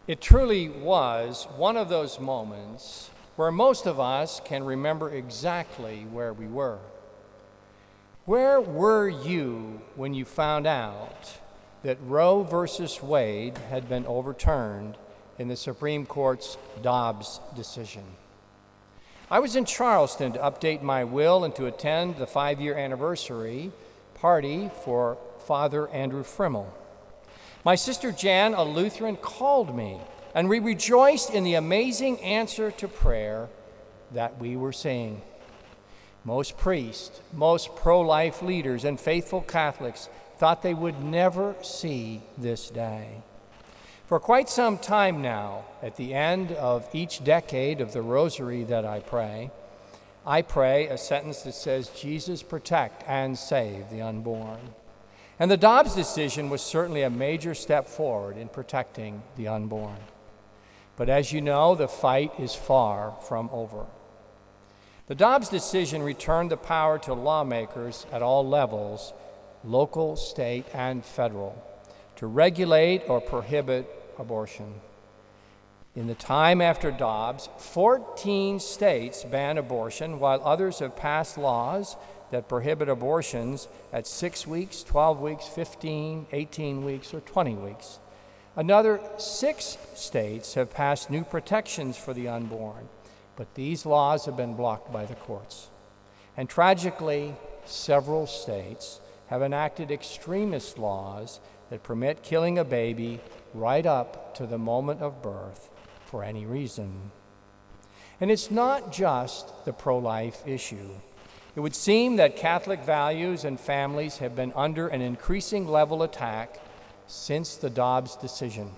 It truly was one of those moments where most of us can remember exactly where we were. Where were you when you found out that Roe versus Wade had been overturned in the Supreme Court's Dobbs decision? I was in Charleston to update my will and to attend the 5-year anniversary party for Father Andrew Frimmel. My sister Jan, a Lutheran, called me, and we rejoiced in the amazing answer to prayer that we were seeing. Most priests, most pro-life leaders, and faithful Catholics thought they would never see this day. For quite some time now, at the end of each decade of the rosary that I pray a sentence that says, Jesus, protect and save the unborn. And the Dobbs decision was certainly a major step forward in protecting the unborn. But as you know, the fight is far from over. The Dobbs decision returned the power to lawmakers at all levels, local, state, and federal, to regulate or prohibit abortion. In the time after Dobbs, 14 states ban abortion, while others have passed laws that prohibit abortions at 6 weeks, 12 weeks, 15, 18 weeks, or 20 weeks. Another 6 states have passed new protections for the unborn, but these laws have been blocked by the courts. And tragically, several states have enacted extremist laws that permit killing a baby right up to the moment of birth for any reason. And it's not just the pro-life issue. It would seem that Catholic values and families have been under an increasing level attack since the Dobbs decision.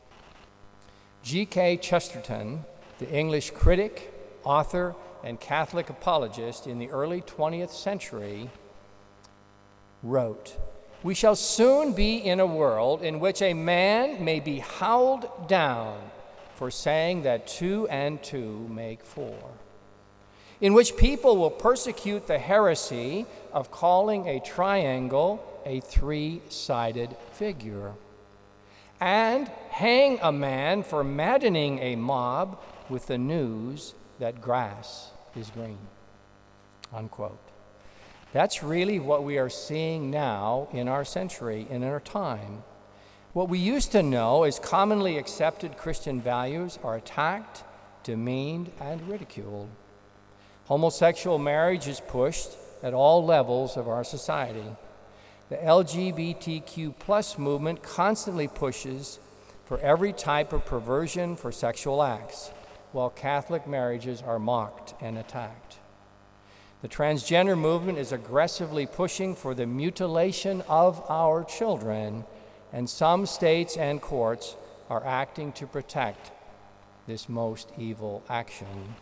G.K. Chesterton, the English critic, author, and Catholic apologist in the early 20th century, wrote, "We shall soon be in a world in which a man may be howled down for saying that 2 and 2 make 4. In which people will persecute the heresy of calling a triangle a 3-sided figure, and hang a man for maddening a mob with the news that grass is green." Unquote. That's really what we are seeing now in our century, in our time. What we used to know as commonly accepted Christian values are attacked, demeaned, and ridiculed. Homosexual marriage is pushed at all levels of our society. The LGBTQ+ movement constantly pushes for every type of perversion for sexual acts, while Catholic marriages are mocked and attacked. The transgender movement is aggressively pushing for the mutilation of our children, and some states and courts are acting to protect this most evil action.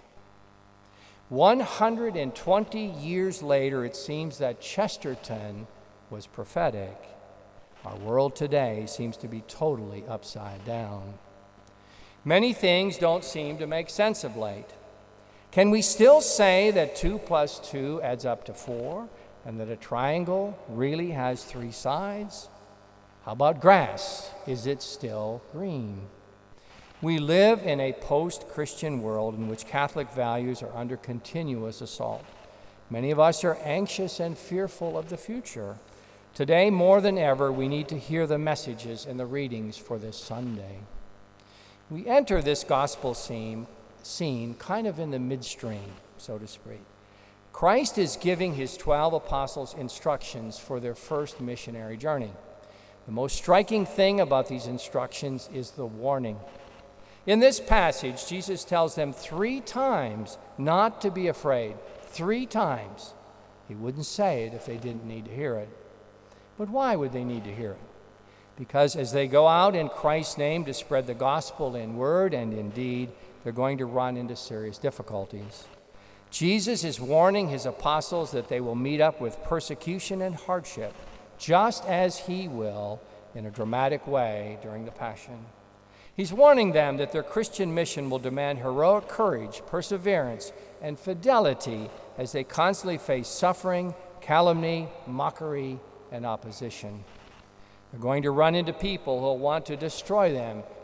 120 years later, it seems that Chesterton was prophetic. Our world today seems to be totally upside down. Many things don't seem to make sense of late. Can we still say that 2 + 2 adds up to 4, and that a triangle really has 3 sides? How about grass? Is it still green? We live in a post-Christian world in which Catholic values are under continuous assault. Many of us are anxious and fearful of the future. Today, more than ever, we need to hear the messages and the readings for this Sunday. We enter this gospel scene kind of in the midstream, so to speak. Christ is giving his 12 apostles instructions for their first missionary journey. The most striking thing about these instructions is the warning. In this passage, Jesus tells them 3 times not to be afraid. 3 times. He wouldn't say it if they didn't need to hear it. But why would they need to hear it? Because as they go out in Christ's name to spread the gospel in word and in deed, they're going to run into serious difficulties. Jesus is warning his apostles that they will meet up with persecution and hardship, just as he will in a dramatic way during the Passion. He's warning them that their Christian mission will demand heroic courage, perseverance, and fidelity as they constantly face suffering, calumny, mockery, and opposition. They're going to run into people who will want to destroy them,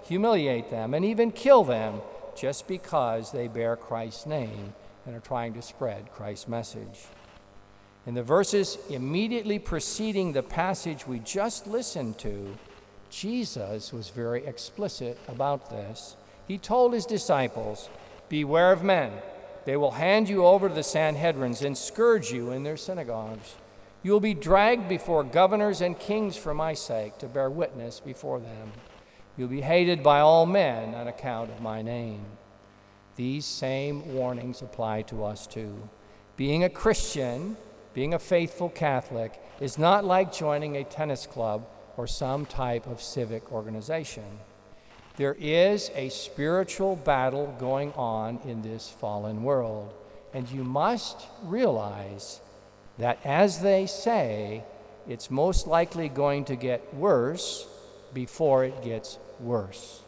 humiliate them, and even kill them just because they bear Christ's name and are trying to spread Christ's message. In the verses immediately preceding the passage we just listened to, Jesus was very explicit about this. He told his disciples, "Beware of men. They will hand you over to the Sanhedrins and scourge you in their synagogues. You will be dragged before governors and kings for my sake to bear witness before them. You'll be hated by all men on account of my name." These same warnings apply to us too. Being a Christian, being a faithful Catholic, is not like joining a tennis club or some type of civic organization. There is a spiritual battle going on in this fallen world, and you must realize that, as they say, it's most likely going to get worse before it gets worse.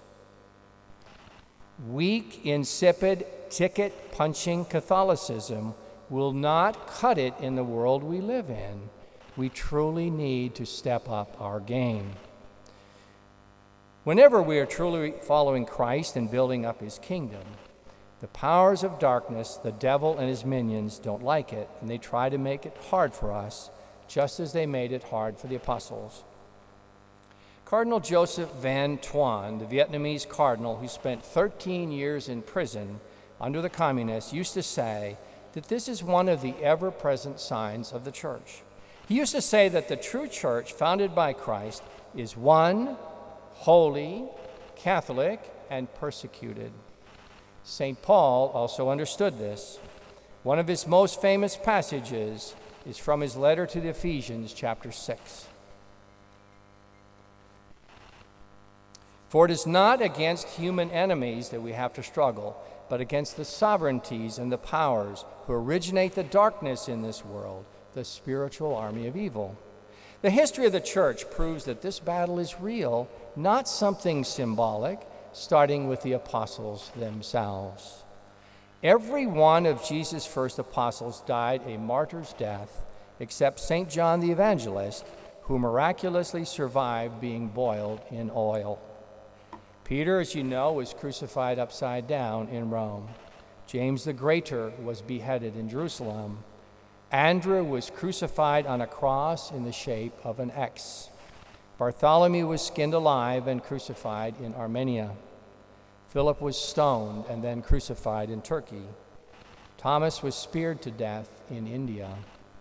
Weak, insipid, ticket-punching Catholicism will not cut it in the world we live in. We truly need to step up our game. Whenever we are truly following Christ and building up his kingdom, the powers of darkness, the devil and his minions, don't like it, and they try to make it hard for us, just as they made it hard for the apostles. Cardinal Joseph Van Thuan, the Vietnamese cardinal who spent 13 years in prison under the communists, used to say that this is one of the ever-present signs of the church. He used to say that the true church founded by Christ is one, holy, Catholic, and persecuted. St. Paul also understood this. One of his most famous passages is from his letter to the Ephesians, chapter 6. "For it is not against human enemies that we have to struggle, but against the sovereignties and the powers who originate the darkness in this world, the spiritual army of evil." The history of the church proves that this battle is real, not something symbolic, starting with the apostles themselves. Every one of Jesus' first apostles died a martyr's death, except St. John the Evangelist, who miraculously survived being boiled in oil. Peter, as you know, was crucified upside down in Rome. James the Greater was beheaded in Jerusalem. Andrew was crucified on a cross in the shape of an X. Bartholomew was skinned alive and crucified in Armenia. Philip was stoned and then crucified in Turkey. Thomas was speared to death in India.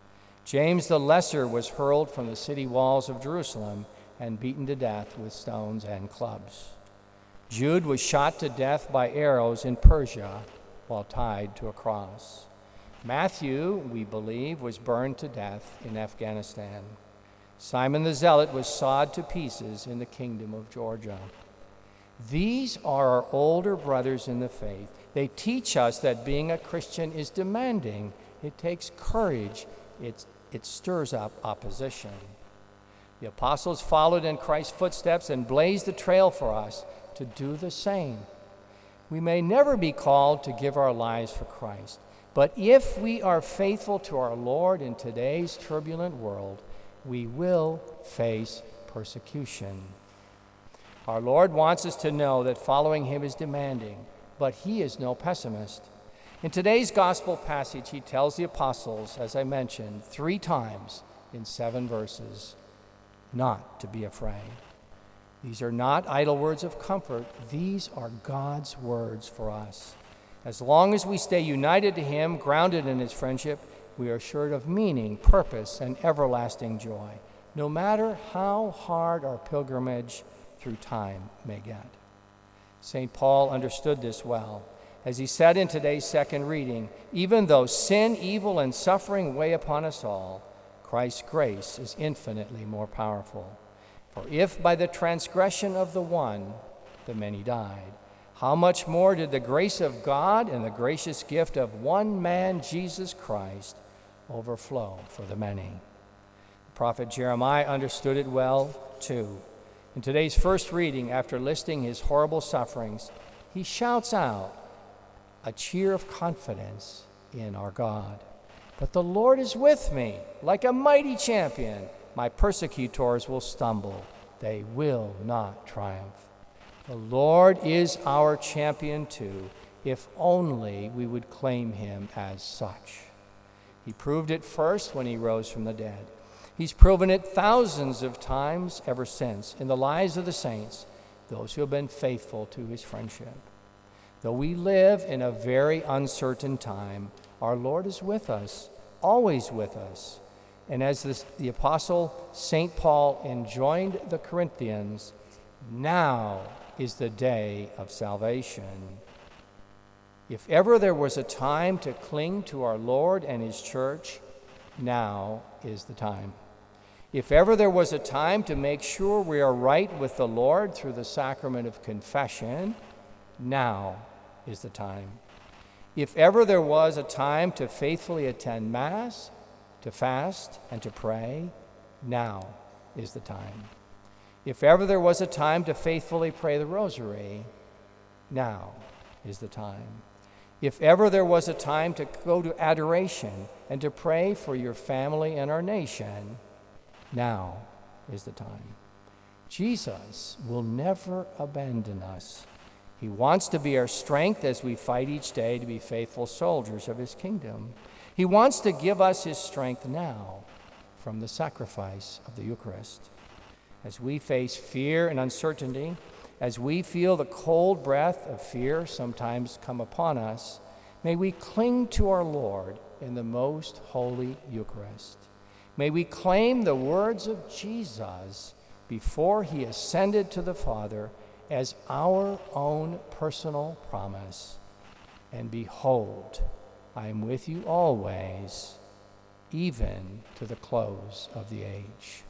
James the Lesser was hurled from the city walls of Jerusalem and beaten to death with stones and clubs. Jude was shot to death by arrows in Persia while tied to a cross. Matthew, we believe, was burned to death in Afghanistan. Simon the Zealot was sawed to pieces in the kingdom of Georgia. These are our older brothers in the faith. They teach us that being a Christian is demanding. It takes courage. It stirs up opposition. The apostles followed in Christ's footsteps and blazed the trail for us to do the same. We may never be called to give our lives for Christ, but if we are faithful to our Lord in today's turbulent world, we will face persecution. Our Lord wants us to know that following him is demanding, but he is no pessimist. In today's gospel passage, he tells the apostles, as I mentioned, 3 times in 7 verses, not to be afraid. These are not idle words of comfort. These are God's words for us. As long as we stay united to him, grounded in his friendship, we are assured of meaning, purpose, and everlasting joy, no matter how hard our pilgrimage through time may get. St. Paul understood this well. As he said in today's second reading, even though sin, evil, and suffering weigh upon us all, Christ's grace is infinitely more powerful. For if by the transgression of the one, the many died, how much more did the grace of God and the gracious gift of one man, Jesus Christ, overflow for the many? The prophet Jeremiah understood it well, too. In today's first reading, after listing his horrible sufferings, he shouts out a cheer of confidence in our God. But the Lord is with me, like a mighty champion. My persecutors will stumble. They will not triumph. The Lord is our champion too, if only we would claim him as such. He proved it first when he rose from the dead. He's proven it thousands of times ever since in the lives of the saints, those who have been faithful to his friendship. Though we live in a very uncertain time, our Lord is with us, always with us. And as the Apostle St. Paul enjoined the Corinthians, now is the day of salvation. If ever there was a time to cling to our Lord and his church, now is the time. If ever there was a time to make sure we are right with the Lord through the sacrament of confession, now is the time. If ever there was a time to faithfully attend Mass, to fast, and to pray, now is the time. If ever there was a time to faithfully pray the Rosary, now is the time. If ever there was a time to go to adoration and to pray for your family and our nation, now is the time. Jesus will never abandon us. He wants to be our strength as we fight each day to be faithful soldiers of his kingdom. He wants to give us his strength now from the sacrifice of the Eucharist. As we face fear and uncertainty, as we feel the cold breath of fear sometimes come upon us, may we cling to our Lord in the most holy Eucharist. May we claim the words of Jesus before he ascended to the Father as our own personal promise. And behold, I am with you always, even to the close of the age.